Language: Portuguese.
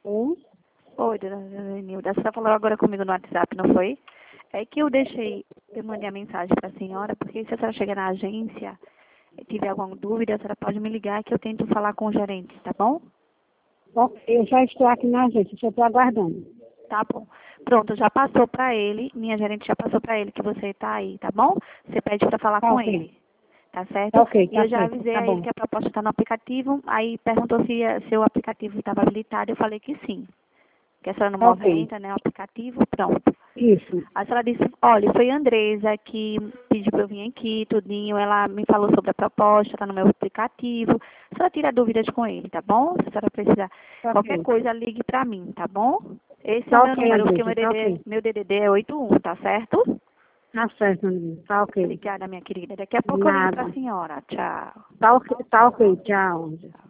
Oi? Oi, dona Nilda. A senhora falou agora comigo no WhatsApp, não foi? É que eu mandei a mensagem para a senhora, porque se a senhora chegar na agência e tiver alguma dúvida, a senhora pode me ligar que eu tento falar com o gerente, tá bom? Ok, eu já estou aqui na agência, só estou aguardando. Tá bom. Pronto, já passou para ele, minha gerente já passou para ele que você está aí, tá bom? Você pede para falar Tá com ok. ele, tá certo? Tá ok, E eu tá já certo. avisei Tá a ele bom. que a proposta está no aplicativo, aí perguntou se o aplicativo estava habilitado, eu falei que sim. Que a senhora não Tá ok. movimenta, né, o aplicativo, pronto. Isso. A senhora disse, olha, foi a Andresa que pediu para eu vir aqui, tudinho, ela me falou sobre a proposta, está no meu aplicativo. A senhora tira dúvidas com ele, tá bom? Se a senhora precisar Tá qualquer ok. coisa, ligue para mim, tá bom? Esse é o Tá meu ok, número, porque o Andressa. Tá ok. meu DDD é 81, tá certo? Tá certo, Andressa. Tá ok. Obrigada, minha querida. Daqui a pouco eu ligo para a Nada. senhora. Tchau. Tá ok, tchau. Tchau.